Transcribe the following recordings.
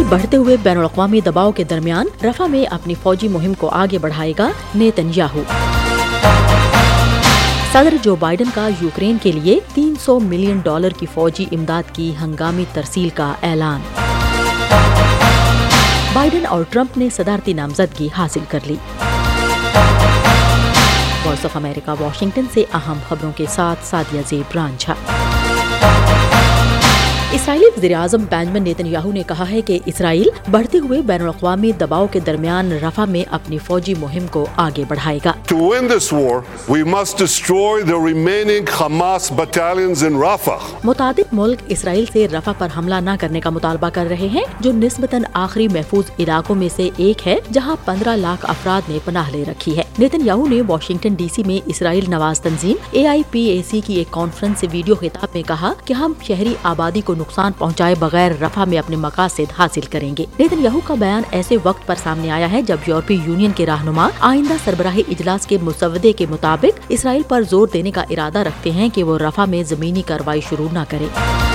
बढ़ते हुए बैनुल-अक़वामी दबाव के दरमियान रफा में अपनी फौजी मुहिम को आगे बढ़ाएगा नेतन्याहू। सदर जो बाइडन का यूक्रेन के लिए $300 मिलियन की फौजी इमदाद की हंगामी तरसील का ऐलान। बाइडन और ट्रंप ने सदारती नामजदगी हासिल कर ली। वॉइस ऑफ अमेरिका वाशिंगटन से अहम खबरों के साथ सादिया ज़ेब रांझा। इसराइली वज़ीर-ए-आज़म बेंजामिन नेतन्याहू ने कहा है कि इसराइल बढ़ते हुए बैनुल-अक़वामी दबाव के दरमियान रफा में अपनी फौजी मुहिम को आगे बढ़ाएगा। To win this war, we must destroy the remaining Hamas battalions in Rafah. मुतादिद मुल्क इसराइल से रफा पर हमला न करने का मुतालबा कर रहे हैं, जो निस्बतन आखिरी महफूज इलाकों में से एक है, जहां 15 लाख अफराद ने पनाह ले रखी है। नेतन्याहू ने वाशिंगटन DC में इसराइल नवाज तंजीम AIPAC की एक कॉन्फ्रेंस से वीडियो खिताब में कहा कि हम शहरी आबादी को नुकसान पहुंचाए बगैर रफा में अपने मकासद हासिल करेंगे। नेतन्याहू का बयान ऐसे वक्त पर सामने आया है जब यूरोपीय यूनियन के रहनुमा आइंदा सरबराही इजलास के मुसवदे के मुताबिक इसराइल पर जोर देने का इरादा रखते हैं कि वो रफा में जमीनी कार्रवाई शुरू न करे।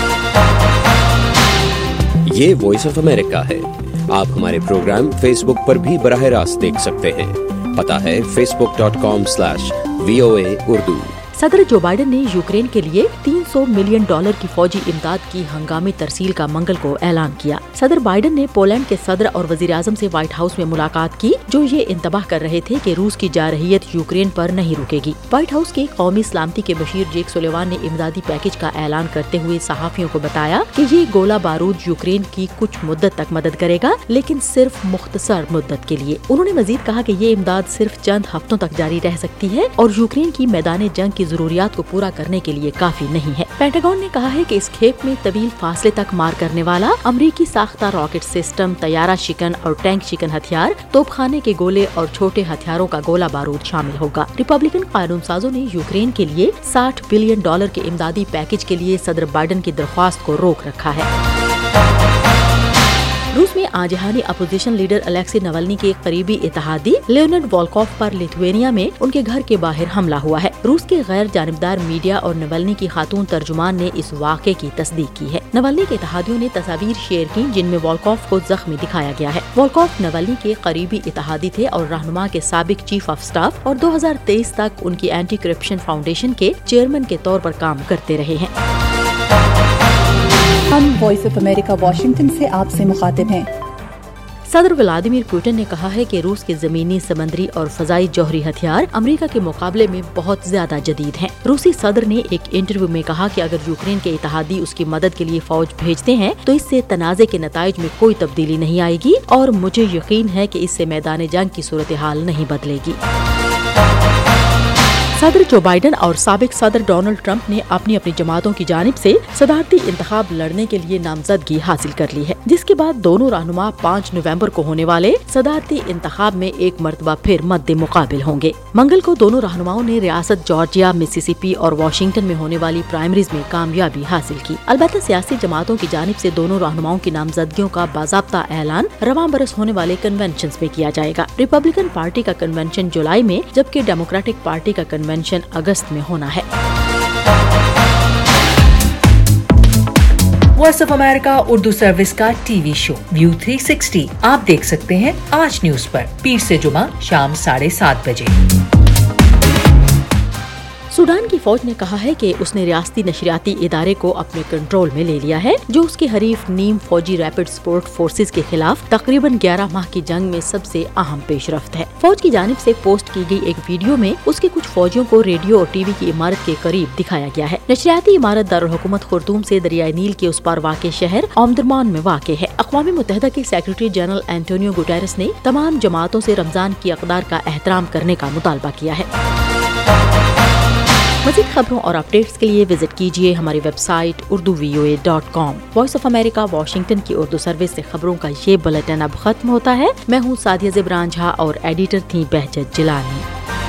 ये वॉइस ऑफ अमेरिका है। आप हमारे प्रोग्राम फेसबुक पर भी बराह रास्त देख सकते हैं। पता है facebook.com/VOA Urdu। सदर जो बाइडन ने यूक्रेन के लिए $300 मिलियन की फौजी इमदाद की हंगामी तरसील का मंगल को ऐलान किया। सदर बाइडन ने पोलैंड के सदर और वज़ीर-ए-आज़म से व्हाइट हाउस में मुलाकात की, जो ये इंतबाह कर रहे थे कि रूस की जारहियत यूक्रेन पर नहीं रुकेगी। व्हाइट हाउस के कौमी सलामती के बशीर जेक सुलेवान ने इमदादी पैकेज का ऐलान करते हुए सहाफियों को बताया कि ये गोला बारूद यूक्रेन की कुछ मुद्दत तक मदद करेगा, लेकिन सिर्फ मुख्तसर मुद्दत के लिए। उन्होंने मजीद कहा कि ये इमदाद सिर्फ चंद हफ्तों तक जारी रह सकती है और यूक्रेन की मैदान जंग की जरूरियात को पूरा करने के लिए काफी नहीं है। पेंटागन ने कहा है कि इस खेप में तवील फासले तक मार करने वाला अमरीकी साख्ता रॉकेट सिस्टम, तैयारा शिकन और टैंक शिकन हथियार, तोपखाने के गोले और छोटे हथियारों का गोला बारूद शामिल होगा। रिपब्लिकन कानून साजों ने यूक्रेन के लिए $60 बिलियन के इमदादी पैकेज के लिए सदर बाइडन की दरख्वास्त को रोक रखा है। रूस में आजहानी अपोजिशन लीडर अलेक्सी नवल्नी के करीबी इत्तेहादी लियोनिड वोल्कोव पर लिथुआनिया में उनके घर के बाहर हमला हुआ है। रूस के गैर जानिबदार मीडिया और नवल्नी की खातून तर्जुमान ने इस वाक़े की तस्दीक की है। नवल्नी के इत्तेहादियों ने तस्वीर शेयर की जिनमें वोल्कोव को जख्मी दिखाया गया है। वोल्कोव नवल्नी के करीबी इत्तेहादी थे और रहनुमा के साबिक चीफ ऑफ स्टाफ और 2023 तक उनकी एंटी करप्शन फाउंडेशन के चेयरमैन के तौर पर काम करते रहे हैं। हम वॉइस ऑफ अमेरिका वाशिंगटन से आपसे मुखातिब हैं। सदर व्लादिमीर पुतिन ने कहा है कि रूस के जमीनी, समुद्री और फजाई जौहरी हथियार अमेरिका के मुकाबले में बहुत ज्यादा जदीद हैं। रूसी सदर ने एक इंटरव्यू में कहा कि अगर यूक्रेन के इत्तेहादी उसकी मदद के लिए फौज भेजते हैं तो इससे तनाज़े के नताइज में कोई तब्दीली नहीं आएगी और मुझे यकीन है कि इससे मैदान जंग की सूरत हाल नहीं बदलेगी। सदर जो बाइडन और साबिक सदर डोनाल्ड ट्रंप ने अपनी अपनी जमातों की जानिब से सदारती इंतखाब लड़ने के लिए नामजदगी हासिल कर ली है, जिसके बाद दोनों रहनुमा 5 नवंबर को होने वाले सदारती इंतखाब में एक मर्तबा फिर मद्दे मुकाबिल होंगे। मंगल को दोनों रहनुमाओं ने रियासत जॉर्जिया, मिसिसिपी और वाशिंगटन में होने वाली प्राइमरीज में कामयाबी हासिल की। अलबत्ता सियासी जमातों की जानिब से दोनों रहनुमाओं की नामजदगियों का बाज़ाब्ता ऐलान रवां बरस होने वाले कन्वेंशन में किया जाएगा। रिपब्लिकन पार्टी का कन्वेंशन जुलाई में, जबकि डेमोक्रेटिक पार्टी का कन्वेंशन अगस्त में होना है। Voice of America Urdu service का टीवी शो व्यू 360 आप देख सकते हैं आज न्यूज पर पीर से जुमा शाम 7:30 बजे। सूडान की फौज ने कहा है कि उसने रियासती नशरियाती इदारे को अपने कंट्रोल में ले लिया है, जो उसके हरीफ नीम फौजी रैपिड सपोर्ट फोर्सेस के खिलाफ तकरीबन 11 माह की जंग में सबसे अहम पेशरफ्त है। फौज की जानिब से पोस्ट की गई एक वीडियो में उसके कुछ फौजियों को रेडियो और टीवी की इमारत के करीब दिखाया गया है। नशरियाती इमारत दारुल हुकूमत खुर्तूम से दरियाई नील के उस पार वाक़े शहर ओमदुर्मान में वाक़े है। अक़वाम मुत्तहिदा के सेक्रेटरी जनरल एंटोनियो गुटेरेस ने तमाम जमातों से रमजान की अक़दार का एहतराम करने का मुतालबा किया है। मज़ीद खबरों और अपडेट्स के लिए विजिट कीजिए हमारी website urduvoa.com। Voice of America Washington की उर्दू सर्विस से खबरों का ये बुलेटिन अब खत्म होता है। मैं हूँ सादिया ज़ेब रांझा और एडिटर थी बहजत जिलानी।